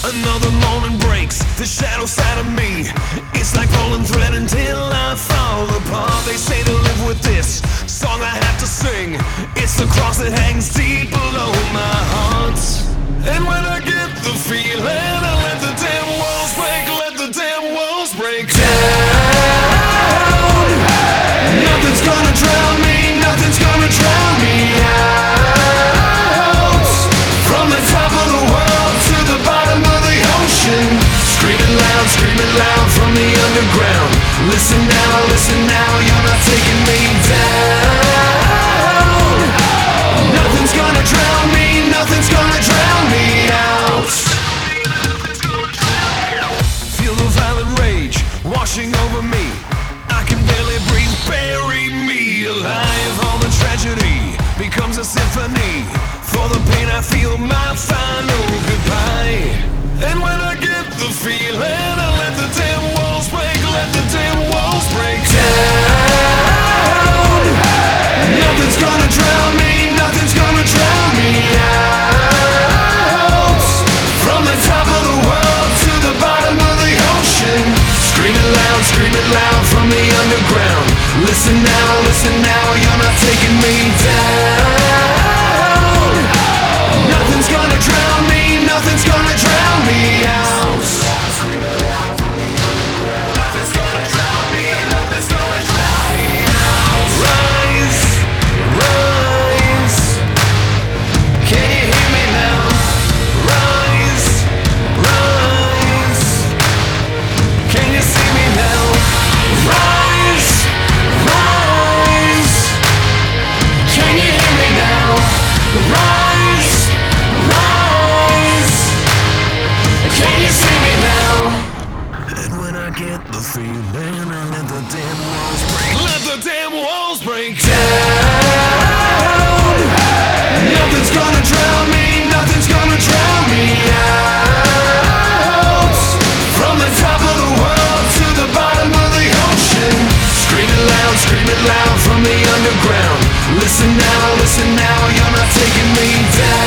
Another morning breaks the shadow side of me. It's like pulling thread until I fall apart. They say to live with this song I have to sing. It's the cross that hangs deep below my heart. And when I get the feeling, I let the damn walls break, let the damn walls break down. Nothing's gonna drown me, nothing's gonna drown me out. From the top of the world to the bottom of the ocean, screaming loud from the underground. Listen now, you're not taking me down. Nothing's gonna drown me, nothing's gonna drown me out. Feel the violent rage washing over me. I can barely breathe, bury me alive. All the tragedy becomes a symphony. For the pain I feel, my final goodbye. And when I get the feeling, I let the damn walls break, let the damn walls break down. Nothing's gonna drown me, nothing's gonna drown me out. From the top of the world to the bottom of the ocean, screaming loud from the underground. Listen now, you're not taking me down. Nothing's gonna drown me, nothing's gonna drown me out. Nothing's gonna drown me, nothing's gonna drown me out. Rise, rise. Can you hear me now? Rise, rise. Can you see me now? Rise, rise. Can you hear me now? Rise, rise. Can you see me now? And when I get the feeling, I let the damn walls break, let the damn walls break down. Nothing's gonna drown me, nothing's gonna drown me out. From the top of the world to the bottom of the ocean, screaming loud from the underground. Listen now, you're not taking me down.